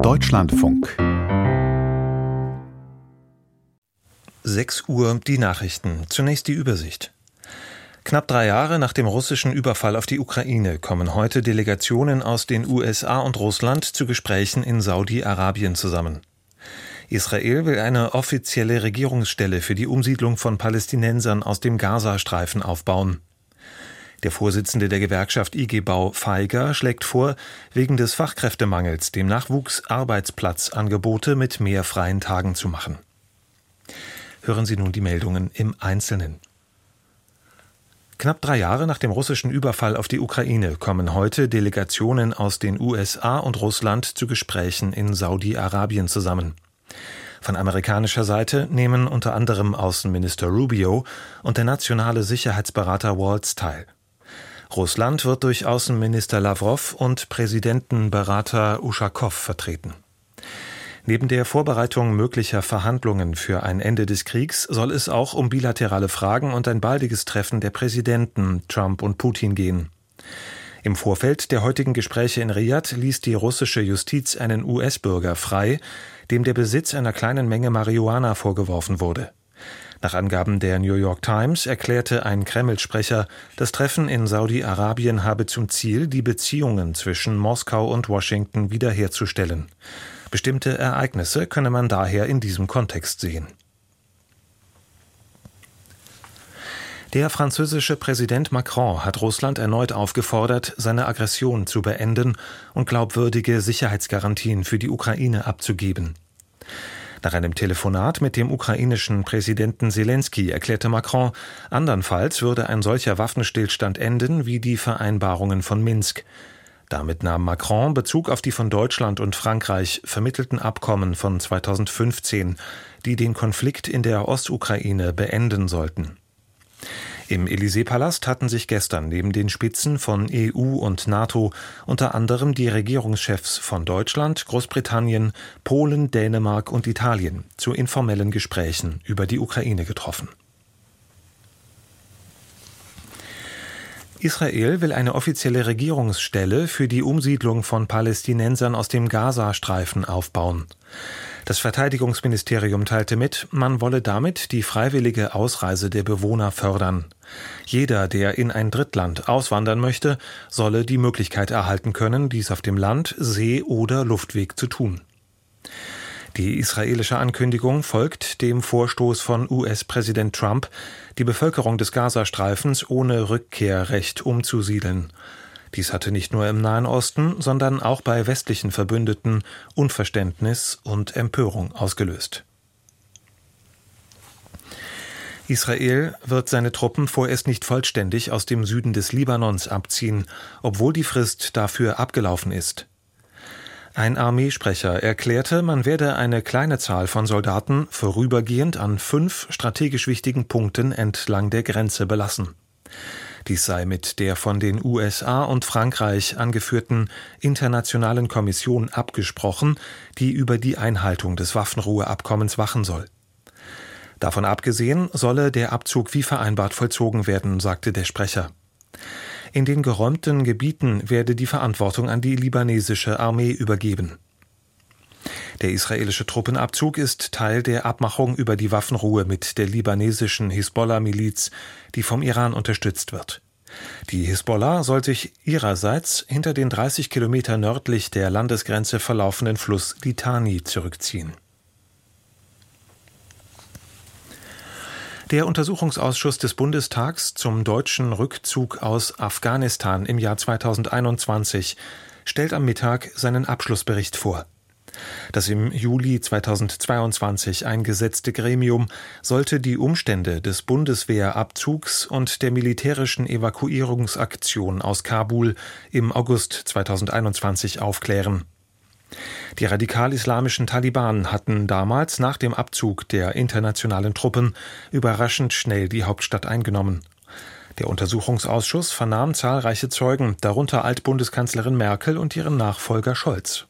Deutschlandfunk. 6 Uhr, die Nachrichten. Zunächst die Übersicht. Knapp 3 Jahre nach dem russischen Überfall auf die Ukraine kommen heute Delegationen aus den USA und Russland zu Gesprächen in Saudi-Arabien zusammen. Israel will eine offizielle Regierungsstelle für die Umsiedlung von Palästinensern aus dem Gazastreifen aufbauen. Der Vorsitzende der Gewerkschaft IG Bau, Feiger, schlägt vor, wegen des Fachkräftemangels dem Nachwuchs Arbeitsplatzangebote mit mehr freien Tagen zu machen. Hören Sie nun die Meldungen im Einzelnen. Knapp 3 Jahre nach dem russischen Überfall auf die Ukraine kommen heute Delegationen aus den USA und Russland zu Gesprächen in Saudi-Arabien zusammen. Von amerikanischer Seite nehmen unter anderem Außenminister Rubio und der nationale Sicherheitsberater Waltz teil. Russland wird durch Außenminister Lawrow und Präsidentenberater Uschakow vertreten. Neben der Vorbereitung möglicher Verhandlungen für ein Ende des Kriegs soll es auch um bilaterale Fragen und ein baldiges Treffen der Präsidenten Trump und Putin gehen. Im Vorfeld der heutigen Gespräche in Riad ließ die russische Justiz einen US-Bürger frei, dem der Besitz einer kleinen Menge Marihuana vorgeworfen wurde. Nach Angaben der New York Times erklärte ein Kreml-Sprecher, das Treffen in Saudi-Arabien habe zum Ziel, die Beziehungen zwischen Moskau und Washington wiederherzustellen. Bestimmte Ereignisse könne man daher in diesem Kontext sehen. Der französische Präsident Macron hat Russland erneut aufgefordert, seine Aggression zu beenden und glaubwürdige Sicherheitsgarantien für die Ukraine abzugeben. Nach einem Telefonat mit dem ukrainischen Präsidenten Selenskyj erklärte Macron, andernfalls würde ein solcher Waffenstillstand enden wie die Vereinbarungen von Minsk. Damit nahm Macron Bezug auf die von Deutschland und Frankreich vermittelten Abkommen von 2015, die den Konflikt in der Ostukraine beenden sollten. Im Élysée-Palast hatten sich gestern neben den Spitzen von EU und NATO unter anderem die Regierungschefs von Deutschland, Großbritannien, Polen, Dänemark und Italien zu informellen Gesprächen über die Ukraine getroffen. Israel will eine offizielle Regierungsstelle für die Umsiedlung von Palästinensern aus dem Gazastreifen aufbauen. Das Verteidigungsministerium teilte mit, man wolle damit die freiwillige Ausreise der Bewohner fördern. Jeder, der in ein Drittland auswandern möchte, solle die Möglichkeit erhalten können, dies auf dem Land-, See- oder Luftweg zu tun. Die israelische Ankündigung folgt dem Vorstoß von US-Präsident Trump, die Bevölkerung des Gazastreifens ohne Rückkehrrecht umzusiedeln. Dies hatte nicht nur im Nahen Osten, sondern auch bei westlichen Verbündeten Unverständnis und Empörung ausgelöst. Israel wird seine Truppen vorerst nicht vollständig aus dem Süden des Libanons abziehen, obwohl die Frist dafür abgelaufen ist. Ein Armeesprecher erklärte, man werde eine kleine Zahl von Soldaten vorübergehend an 5 strategisch wichtigen Punkten entlang der Grenze belassen. Dies sei mit der von den USA und Frankreich angeführten internationalen Kommission abgesprochen, die über die Einhaltung des Waffenruheabkommens wachen soll. Davon abgesehen solle der Abzug wie vereinbart vollzogen werden, sagte der Sprecher. In den geräumten Gebieten werde die Verantwortung an die libanesische Armee übergeben. Der israelische Truppenabzug ist Teil der Abmachung über die Waffenruhe mit der libanesischen Hisbollah-Miliz, die vom Iran unterstützt wird. Die Hisbollah soll sich ihrerseits hinter den 30 Kilometer nördlich der Landesgrenze verlaufenden Fluss Litani zurückziehen. Der Untersuchungsausschuss des Bundestags zum deutschen Rückzug aus Afghanistan im Jahr 2021 stellt am Mittag seinen Abschlussbericht vor. Das im Juli 2022 eingesetzte Gremium sollte die Umstände des Bundeswehrabzugs und der militärischen Evakuierungsaktion aus Kabul im August 2021 aufklären. Die radikal-islamischen Taliban hatten damals nach dem Abzug der internationalen Truppen überraschend schnell die Hauptstadt eingenommen. Der Untersuchungsausschuss vernahm zahlreiche Zeugen, darunter Altbundeskanzlerin Merkel und ihren Nachfolger Scholz.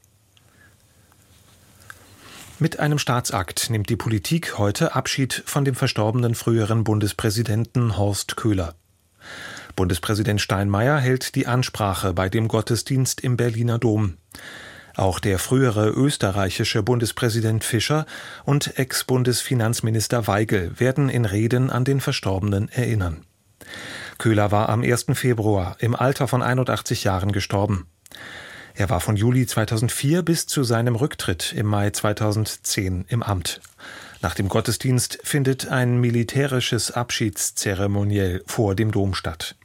Mit einem Staatsakt nimmt die Politik heute Abschied von dem verstorbenen früheren Bundespräsidenten Horst Köhler. Bundespräsident Steinmeier hält die Ansprache bei dem Gottesdienst im Berliner Dom. Auch der frühere österreichische Bundespräsident Fischer und Ex-Bundesfinanzminister Waigel werden in Reden an den Verstorbenen erinnern. Köhler war am 1. Februar im Alter von 81 Jahren gestorben. Er war von Juli 2004 bis zu seinem Rücktritt im Mai 2010 im Amt. Nach dem Gottesdienst findet ein militärisches Abschiedszeremoniell vor dem Dom statt.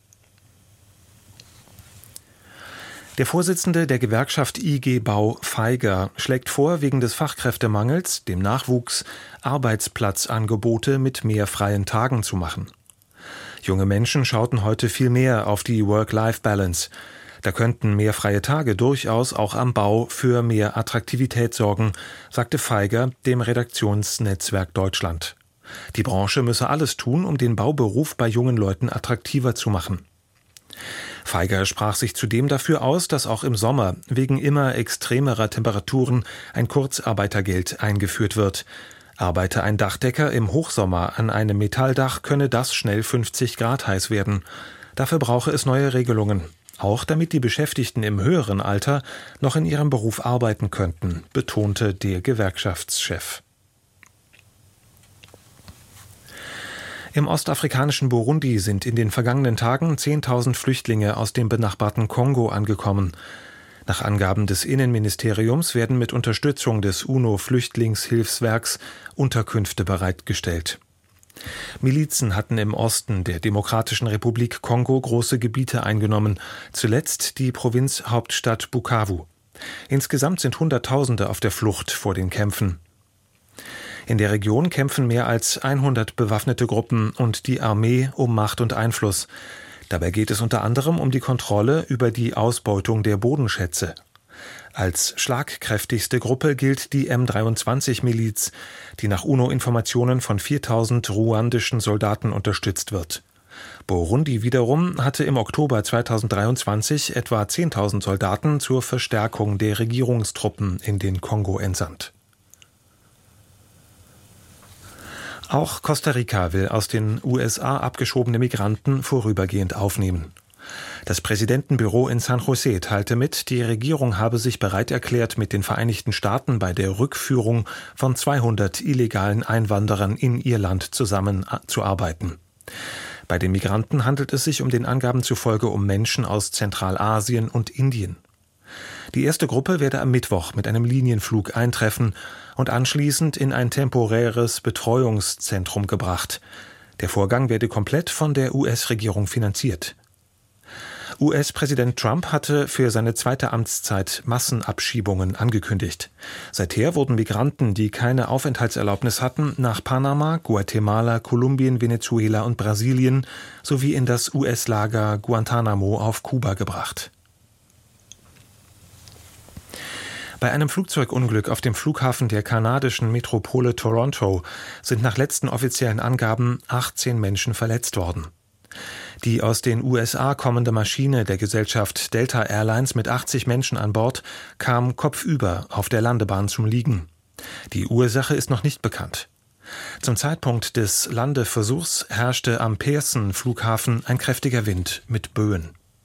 Der Vorsitzende der Gewerkschaft IG Bau Feiger schlägt vor, wegen des Fachkräftemangels, dem Nachwuchs, Arbeitsplatzangebote mit mehr freien Tagen zu machen. Junge Menschen schauten heute viel mehr auf die Work-Life-Balance. Da könnten mehr freie Tage durchaus auch am Bau für mehr Attraktivität sorgen, sagte Feiger dem Redaktionsnetzwerk Deutschland. Die Branche müsse alles tun, um den Bauberuf bei jungen Leuten attraktiver zu machen. Feiger sprach sich zudem dafür aus, dass auch im Sommer wegen immer extremerer Temperaturen ein Kurzarbeitergeld eingeführt wird. Arbeite ein Dachdecker im Hochsommer an einem Metalldach, könne das schnell 50 Grad heiß werden. Dafür brauche es neue Regelungen, auch damit die Beschäftigten im höheren Alter noch in ihrem Beruf arbeiten könnten, betonte der Gewerkschaftschef. Im ostafrikanischen Burundi sind in den vergangenen Tagen 10.000 Flüchtlinge aus dem benachbarten Kongo angekommen. Nach Angaben des Innenministeriums werden mit Unterstützung des UNO-Flüchtlingshilfswerks Unterkünfte bereitgestellt. Milizen hatten im Osten der Demokratischen Republik Kongo große Gebiete eingenommen, zuletzt die Provinzhauptstadt Bukavu. Insgesamt sind Hunderttausende auf der Flucht vor den Kämpfen. In der Region kämpfen mehr als 100 bewaffnete Gruppen und die Armee um Macht und Einfluss. Dabei geht es unter anderem um die Kontrolle über die Ausbeutung der Bodenschätze. Als schlagkräftigste Gruppe gilt die M23-Miliz, die nach UNO-Informationen von 4.000 ruandischen Soldaten unterstützt wird. Burundi wiederum hatte im Oktober 2023 etwa 10.000 Soldaten zur Verstärkung der Regierungstruppen in den Kongo entsandt. Auch Costa Rica will aus den USA abgeschobene Migranten vorübergehend aufnehmen. Das Präsidentenbüro in San Jose teilte mit, die Regierung habe sich bereit erklärt, mit den Vereinigten Staaten bei der Rückführung von 200 illegalen Einwanderern in ihr Land zusammenzuarbeiten. Bei den Migranten handelt es sich den Angaben zufolge um Menschen aus Zentralasien und Indien. Die erste Gruppe werde am Mittwoch mit einem Linienflug eintreffen und anschließend in ein temporäres Betreuungszentrum gebracht. Der Vorgang werde komplett von der US-Regierung finanziert. US-Präsident Trump hatte für seine zweite Amtszeit Massenabschiebungen angekündigt. Seither wurden Migranten, die keine Aufenthaltserlaubnis hatten, nach Panama, Guatemala, Kolumbien, Venezuela und Brasilien sowie in das US-Lager Guantánamo auf Kuba gebracht. Bei einem Flugzeugunglück auf dem Flughafen der kanadischen Metropole Toronto sind nach letzten offiziellen Angaben 18 Menschen verletzt worden. Die aus den USA kommende Maschine der Gesellschaft Delta Airlines mit 80 Menschen an Bord kam kopfüber auf der Landebahn zum Liegen. Die Ursache ist noch nicht bekannt. Zum Zeitpunkt des Landeversuchs herrschte am Pearson-Flughafen ein kräftiger Wind mit Böen.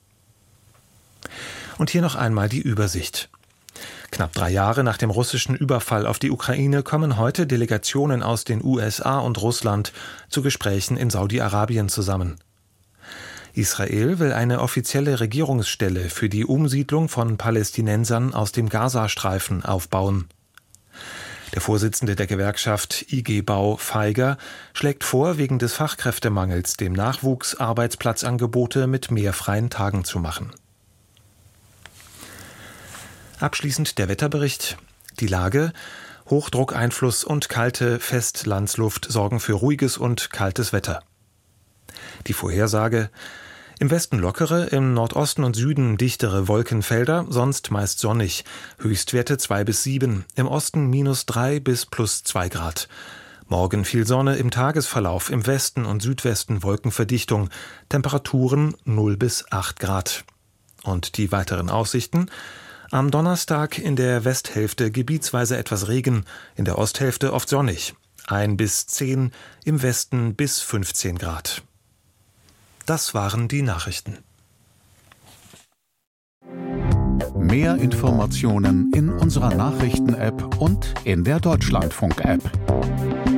Und hier noch einmal die Übersicht. Knapp 3 Jahre nach dem russischen Überfall auf die Ukraine kommen heute Delegationen aus den USA und Russland zu Gesprächen in Saudi-Arabien zusammen. Israel will eine offizielle Regierungsstelle für die Umsiedlung von Palästinensern aus dem Gazastreifen aufbauen. Der Vorsitzende der Gewerkschaft IG Bau Feiger schlägt vor, wegen des Fachkräftemangels dem Nachwuchs Arbeitsplatzangebote mit mehr freien Tagen zu machen. Abschließend der Wetterbericht. Die Lage: Hochdruckeinfluss und kalte Festlandsluft sorgen für ruhiges und kaltes Wetter. Die Vorhersage: Im Westen lockere, im Nordosten und Süden dichtere Wolkenfelder, sonst meist sonnig. Höchstwerte 2 bis 7, im Osten -3 bis +2 Grad. Morgen viel Sonne, im Tagesverlauf im Westen und Südwesten Wolkenverdichtung. Temperaturen 0 bis 8 Grad. Und die weiteren Aussichten: Am Donnerstag in der Westhälfte gebietsweise etwas Regen, in der Osthälfte oft sonnig. 1 bis 10, im Westen bis 15 Grad. Das waren die Nachrichten. Mehr Informationen in unserer Nachrichten-App und in der Deutschlandfunk-App.